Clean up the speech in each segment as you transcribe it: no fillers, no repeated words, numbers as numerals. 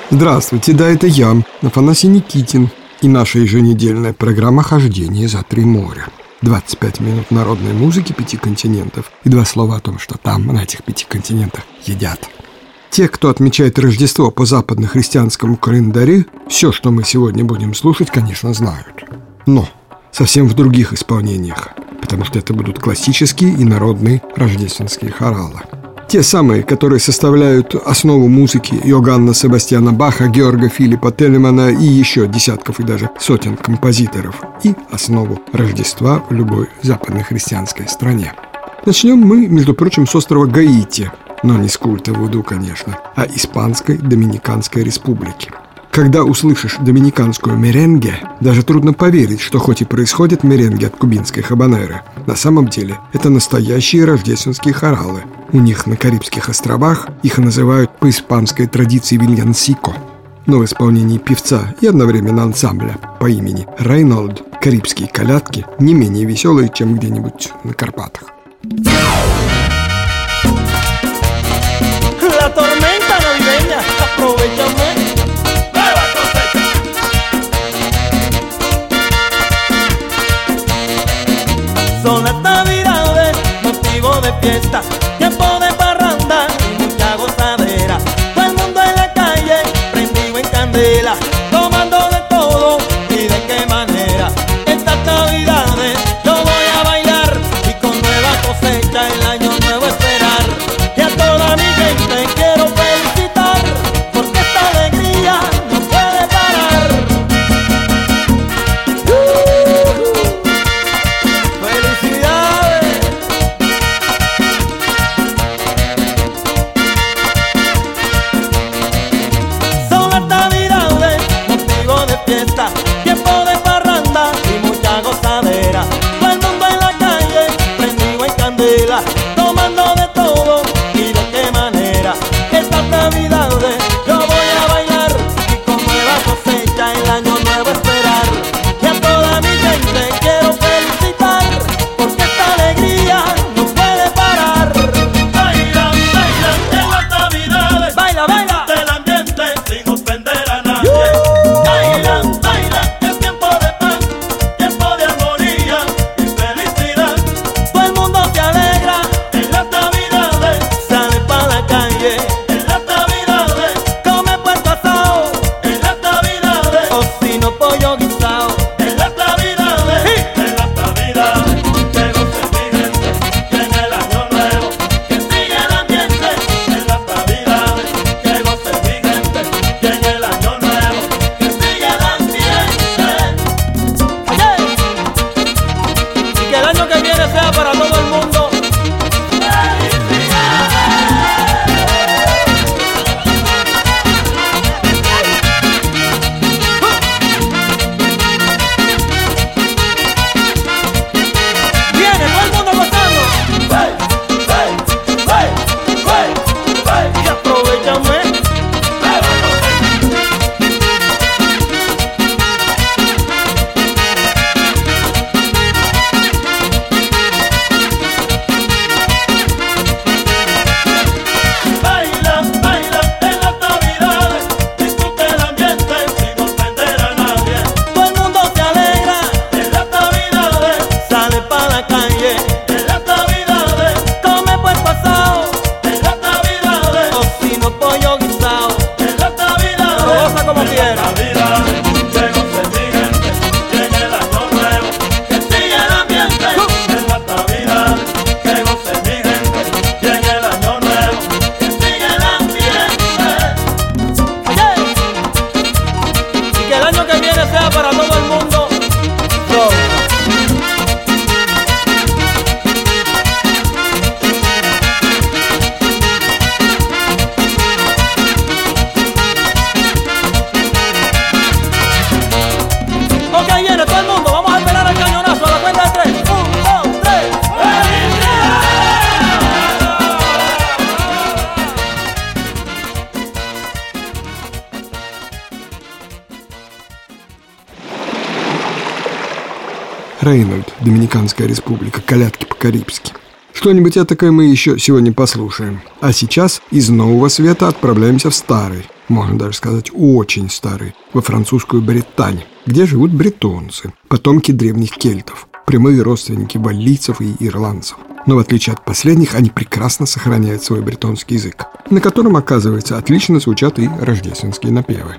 Здравствуйте, да, это я, Афанасий Никитин. И наша еженедельная программа «Хождение за три моря». 25 минут народной музыки 5 континентов и 2 слова о том, что там, на этих 5 континентах, едят. Те, кто отмечает Рождество по западно-христианскому календарю, все, что мы сегодня будем слушать, конечно, знают. Но совсем в других исполнениях, потому что это будут классические и народные рождественские хоралы. Те самые, которые составляют основу музыки Йоганна Себастьяна Баха, Георга Филиппа Телемана и еще десятков и даже сотен композиторов, и основу Рождества в любой западно-христианской стране. Начнем мы, между прочим, с острова Гаити, но не с культа вуду, конечно, а Испанской Доминиканской Республики. Когда услышишь доминиканскую меренге, даже трудно поверить, что хоть и происходят меренги от кубинской хабанеры, на самом деле это настоящие рождественские хоралы. У них на Карибских островах их называют по испанской традиции вильянсико. Но в исполнении певца и одновременно ансамбля по имени Рейнольд карибские колядки не менее веселые, чем где-нибудь на Карпатах. La tormenta navideña, aprovechame. Son las navidades, motivo de fiesta, tiempo de parranda y mucha gozadera. Todo el mundo en la calle, prendido en candela, tomando de todo y de qué manera. Estas navidades yo voy a bailar y con nueva cosecha el año nuevo esperar. Y a toda mi gente quiero felicitar, porque esta alegría no puede parar. ¡Felicidades! Son las navidades, motivo de fiesta, tiempo de parranda y mucha gozadera. Todo el mundo en la calle, prendido en candela, tomando de todo y de qué manera. Estas navidades yo voy a bailar y con nueva cosecha el año nuevo esperar. Y a toda mi gente quiero felicitar, porque esta alegría no puede parar. Baila, baila en las navidades, baila, baila del ambiente sin ofender a nadie. Baila, baila, es tiempo de paz, tiempo de armonía y felicidad. Todo el mundo se alegra en las navidades, sale pa' la calle en las navidades, come puerco asado en las navidades, tocino, pollo guisado en las navidades, en las navidades. Que goce mi gente, que en el año nuevo que sigue el ambiente. En las navidades, que goce mi gente, que en el año nuevo que sigue el ambiente. Oye, y que el año que viene sea para todo el mundo. Viene todo el mundo gozando. Y aprovechame. Baila, baila en las navidades, disfruta el ambiente sin ofender a nadie. Todo el mundo se alegra en las navidades, sale pa' la calle en las navidades, come puerco asado en las navidades, tocino, pollo guisado en las navidades. Lo goza como quiera. Navidades, que goce mi gente, que en el año nuevo que sigue el ambiente. En las navidades, que goce mi gente, que en el año nuevo que sigue el ambiente. Oye, y que el año que viene sea para todo el mundo. Ok, viene todo el mundo, vamos a esperar el cañonazo a la cuenta de 3. 1, 2, 3. Рейнольд, Доминиканская республика, колядки по-карибски. Что-нибудь этакое мы еще сегодня послушаем. А сейчас из Нового Света отправляемся в старый, можно даже сказать очень старый, во французскую Британь, где живут бретонцы, потомки древних кельтов, прямые родственники валлийцев и ирландцев. Но в отличие от последних, они прекрасно сохраняют свой бретонский язык, на котором, оказывается, отлично звучат и рождественские напевы.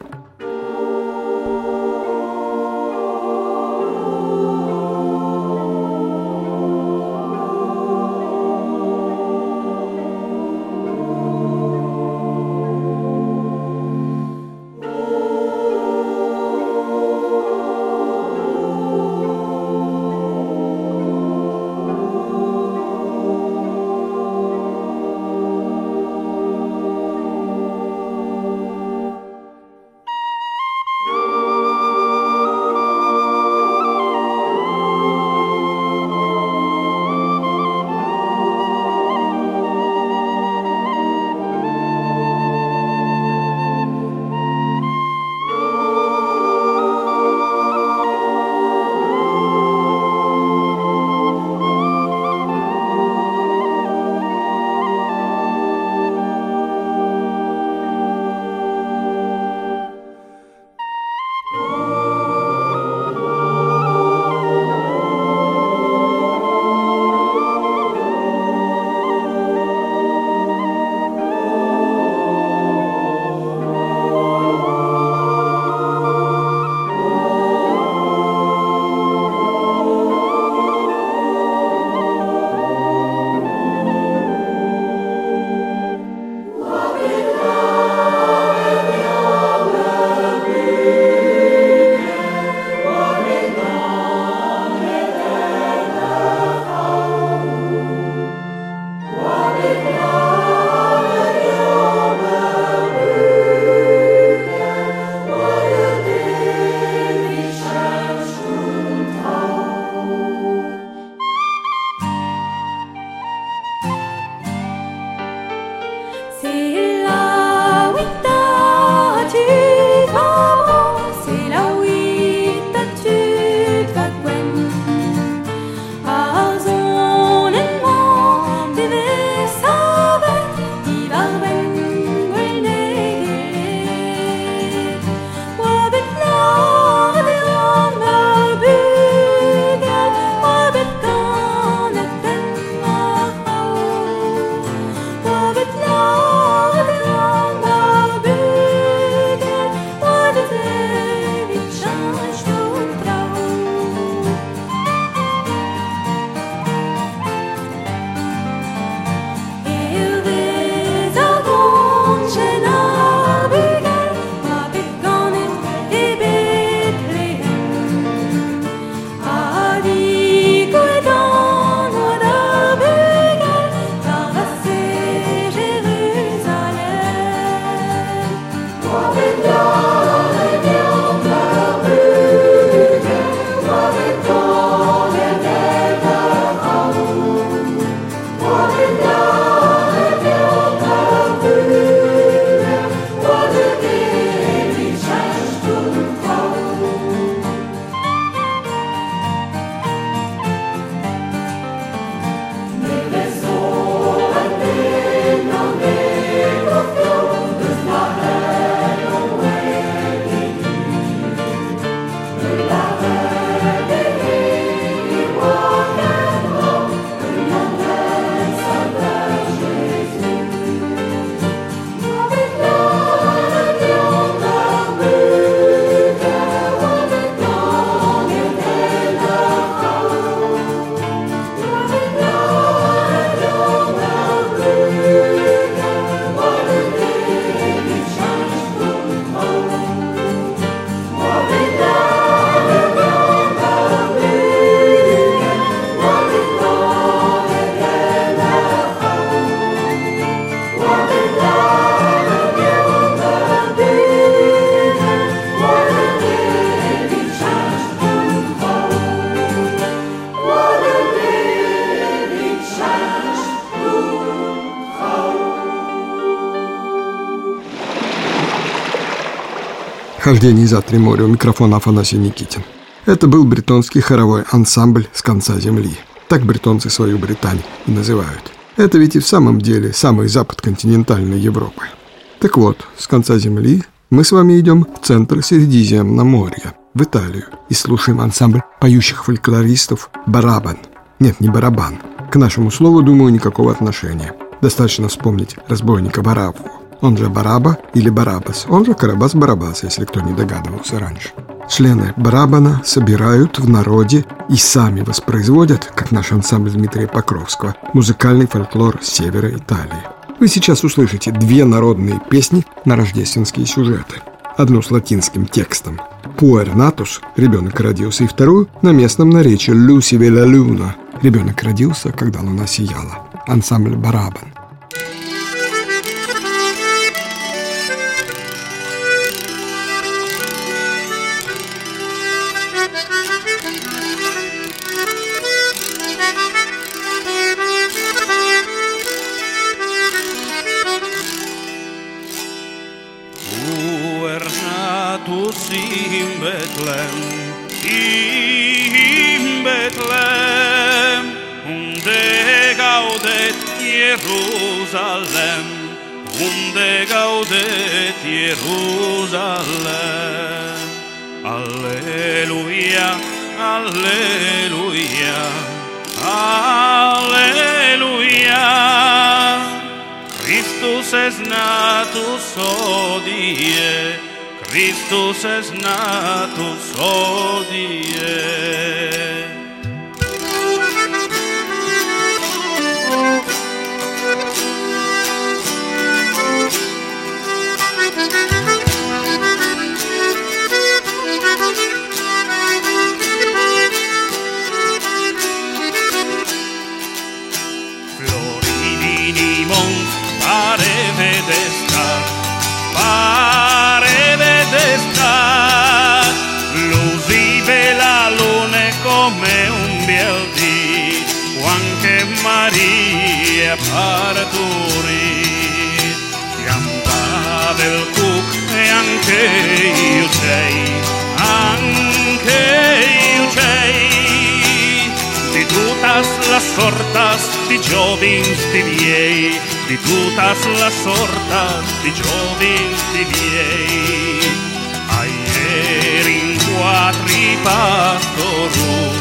«Хождение за Триморье», у микрофона Афанасий Никитин. Это был бретонский хоровой ансамбль «С конца земли». Так бретонцы свою Британь и называют. Это ведь и в самом деле самый запад континентальной Европы. Так вот, с конца земли мы с вами идем в центр Средиземноморья, в Италию, и слушаем ансамбль поющих фольклористов «Барабан». Нет, не барабан. К нашему слову, думаю, никакого отношения. Достаточно вспомнить разбойника Барабу. Он же Бараба или Барабас, он же Карабас-Барабас, если кто не догадывался раньше. Члены Барабана собирают в народе и сами воспроизводят, как наш ансамбль Дмитрия Покровского, музыкальный фольклор с севера Италии. Вы сейчас услышите 2 народные песни на рождественские сюжеты. Одну с латинским текстом «Puer natus» – ребенок родился, и вторую на местном наречии «Lucive la luna» – ребенок родился, когда луна сияла. Ансамбль Барабан. In Bethlehem, unde gaudet Jerusalem, unde gaudet Jerusalem. Alleluia, alleluia, alleluia. Christus est natus hodie, Christus est natus hodie. Floridinimons pareve d'estar, pareve d'estar, lucive la luna come un bel dì, quanche Maria parturì. Chiampava il cuc e anche io sei, anche io sei. Di tutas las sortas di giovins di viei, di tutas las sortas di giovins di viei. Aier in quattri pastorut,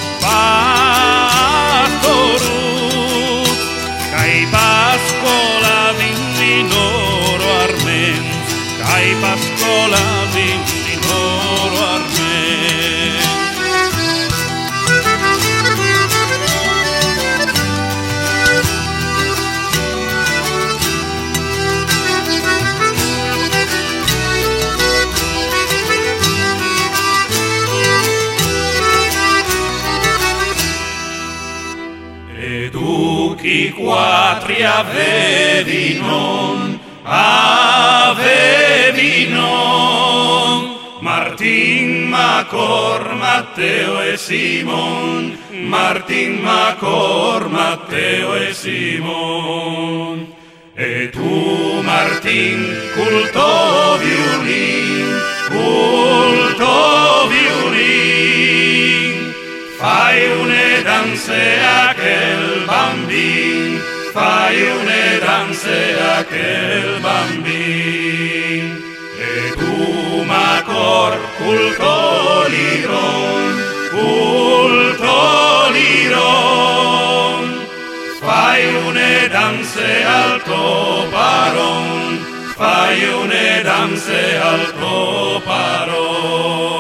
pastorut, cai pascola vinninoro armens, cai pascola vinninoro armens. I quattri avevi non, Martin, Macor, Matteo e Simon, Martin, Macor, Matteo e Simon. E tu, Martin, culto violin, fai une danze a quel bambin, fai une danze a quel bambin. E tu, Macor, culto liron, fai une danze al tuo paron, fai une danze al tuo paron.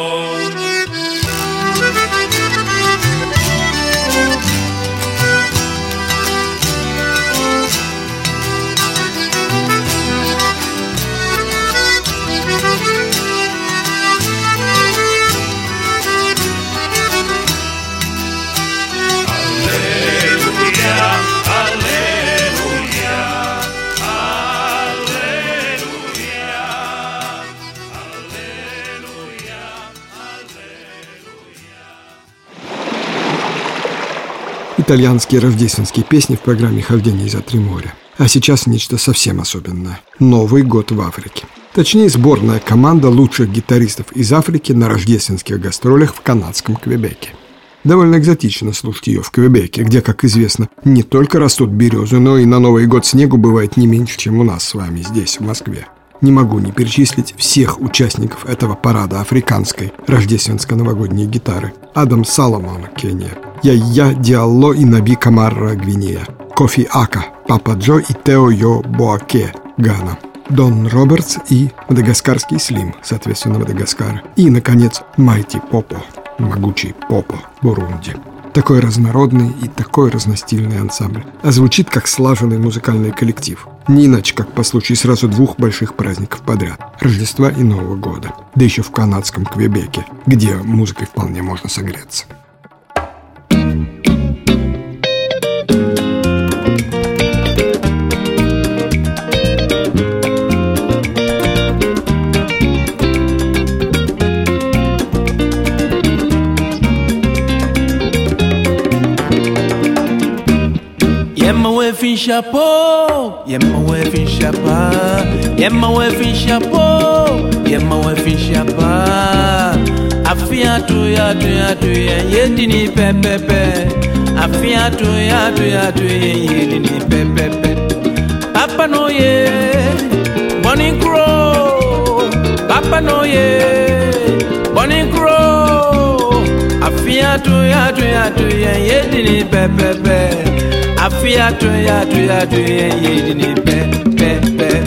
Итальянские рождественские песни в программе «Хождение за три моря». А сейчас нечто совсем особенное. Новый год в Африке. Точнее, сборная команда лучших гитаристов из Африки на рождественских гастролях в канадском Квебеке. Довольно экзотично слушать ее в Квебеке, где, как известно, не только растут березы, но и на Новый год снегу бывает не меньше, чем у нас с вами здесь, в Москве. Не могу не перечислить всех участников этого парада африканской рождественско-новогодней гитары. Адам Соломон, Кения, Яйя Диалло и Наби Камарра, Гвинея, Кофи Ака, Папа Джо и Тео Йо Боаке, Гана, Дон Робертс и мадагаскарский Слим, соответственно, Мадагаскар. И, наконец, Майти Попо, могучий Попо, Бурунди. Такой разнородный и такой разностильный ансамбль. А звучит как слаженный музыкальный коллектив. Не иначе, как по случаю сразу двух больших праздников подряд – Рождества и Нового года. Да еще в канадском Квебеке, где музыкой вполне можно согреться. Chapeau, yeah my wife in chapa, yeah my wife in chapeau, yeah my wife in chapa. Afia tu ya yedini pepepe. Afia tu ya yedini pepepe. Papa Noye, Bonnie Crow. Papa Noye, Bonnie Crow. Afia tu ya yedini pepepe. Afia tu ya yedini pepepe.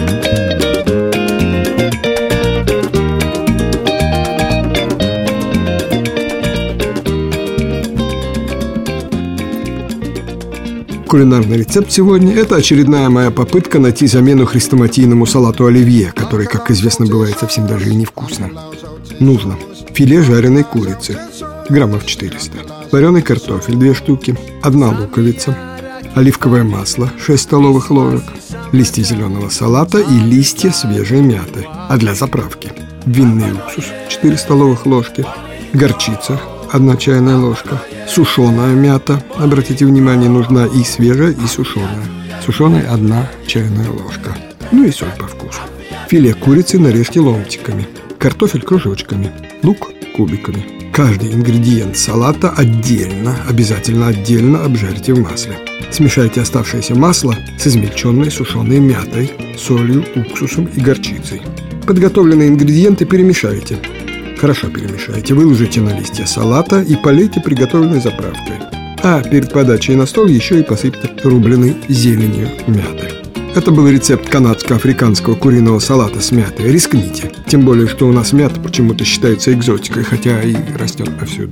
Кулинарный рецепт сегодня – это очередная моя попытка найти замену хрестоматийному салату оливье, который, как известно, бывает совсем даже и невкусным. Нужно филе жареной курицы, граммов 400, вареный картофель 2 штуки, 1 луковица, оливковое масло 6 столовых ложек, листья зеленого салата и листья свежей мяты, а для заправки винный уксус 4 столовых ложки, горчица 1 чайная ложка, сушеная мята, обратите внимание, нужна и свежая, и сушеная. Сушеная 1 чайная ложка, ну и соль по вкусу. Филе курицы нарежьте ломтиками, картофель кружочками, лук кубиками. Каждый ингредиент салата отдельно, обязательно отдельно обжарьте в масле. Смешайте оставшееся масло с измельченной сушеной мятой, солью, уксусом и горчицей. Подготовленные ингредиенты перемешайте. Хорошо перемешайте, выложите на листья салата и полейте приготовленной заправкой. А перед подачей на стол еще и посыпьте рубленой зеленью мяты. Это был рецепт канадско-африканского куриного салата с мятой. Рискните. Тем более, что у нас мята почему-то считается экзотикой, хотя и растет повсюду.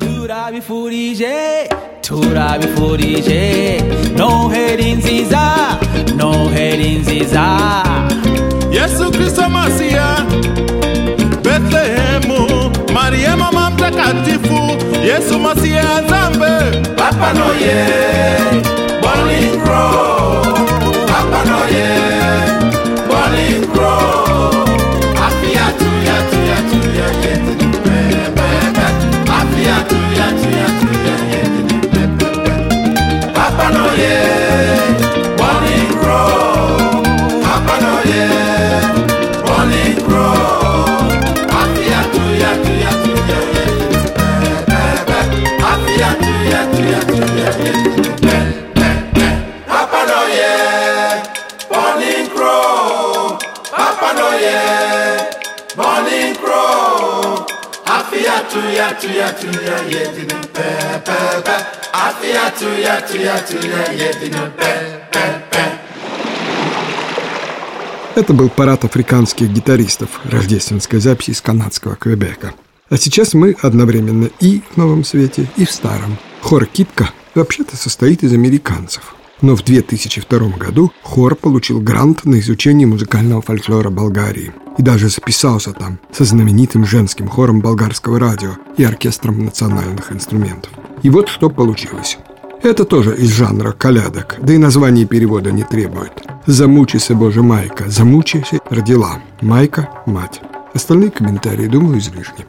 Yesu Kristo Masia, Bethlehemu, Maria Mama Mtakatifu, Yesu Masia Zambe, Papa Noye, Bonnie Crow, Papa Noye, Bonnie Crow, Afia tu ya yetini pepe, Afia tu ya yetini pepe, Papa Noye, Bonnie Crow, Papa Noye, Bonnie Crow, Afia tu ya yetini pepe, Afia tu ya yetini pepe, Papa Noye, Bonnie Crow, Papa Noye, Bonnie Crow, Afia tu ya yetini pepe, Afia tu ya yetini pepe. Это был парад африканских гитаристов, рождественской записи из канадского Квебека. А сейчас мы одновременно и в Новом Свете, и в Старом. Хор «Китка» вообще-то состоит из американцев. Но в 2002 году хор получил грант на изучение музыкального фольклора Болгарии. И даже записался там со знаменитым женским хором болгарского радио и оркестром национальных инструментов. И вот что получилось. Это тоже из жанра колядок, да и название перевода не требует. «Замучися, Боже, Майка», «Замучися» родила, Майка – мать. Остальные комментарии, думаю, излишни.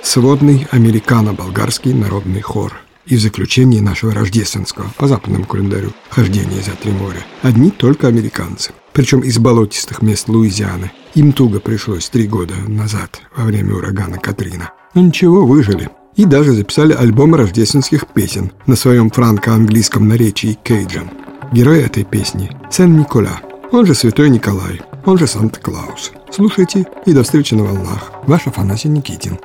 сводный американо-болгарский народный хор. И в заключении нашего рождественского, по западному календарю, хождения за три моря, одни только американцы. Причем из болотистых мест Луизианы. Им туго пришлось 3 года назад, во время урагана Катрина. Но ничего, выжили. И даже записали альбом рождественских песен на своем франко-английском наречии кейджан. Герой этой песни – Сен-Никола, он же Святой Николай, он же Санта-Клаус. Слушайте и до встречи на волнах. Ваш Афанасий Никитин.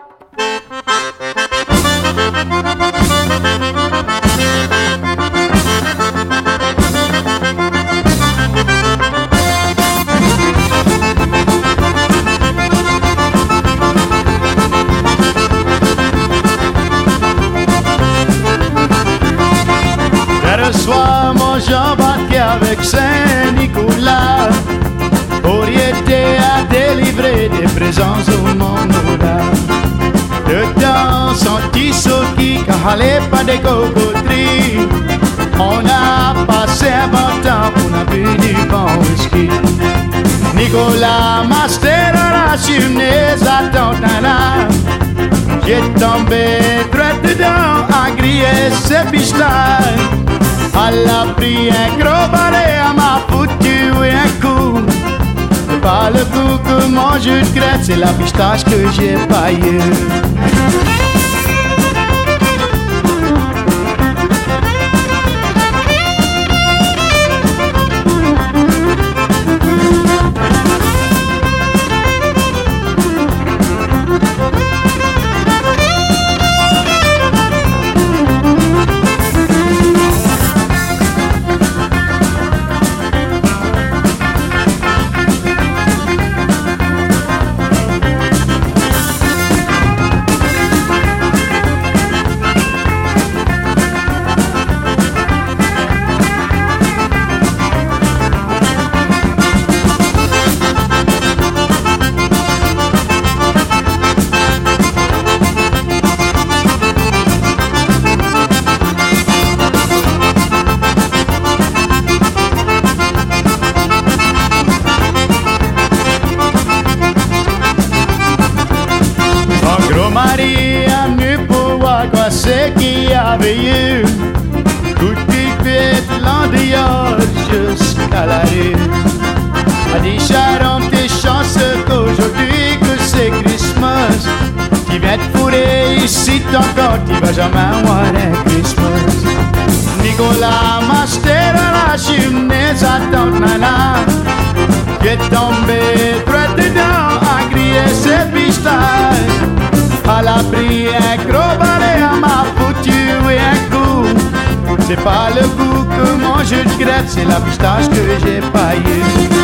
Soir, mon j'embarquais avec Saint-Nicolas pour y aider à délivrer des présents au monde au-delà. Dedans, son tissu qui calait pas des cocoteries. On a passé un bon temps, on a bu du bon whisky. Nicolas, master à la cheminée, attend un an. J'ai tombé droit dedans à griller ses pistaches. Elle a pris un gros balai, elle m'a foutu un coup. C'est pas le coup que mon jus de crête, c'est la pistache que j'ai paillée. Maria nu pour voir quoi c'est qu'il y avait eu. Tout qui fait l'endroit jusqu'à la rue. A dit Sharon, t'es chanceux qu'aujourd'hui que c'est Christmas. Tu viens te fourrer ici encore, tu vas jamais avoir un Christmas. Nicolas, master à la cheminée, attend nana. Qui est tombé droit dedans à griller ses pistaches. Elle a pris un gros balai, elle m'a foutu un coup. C'est pas le coup que mon jus de crête, c'est la pistache que j'ai paillée.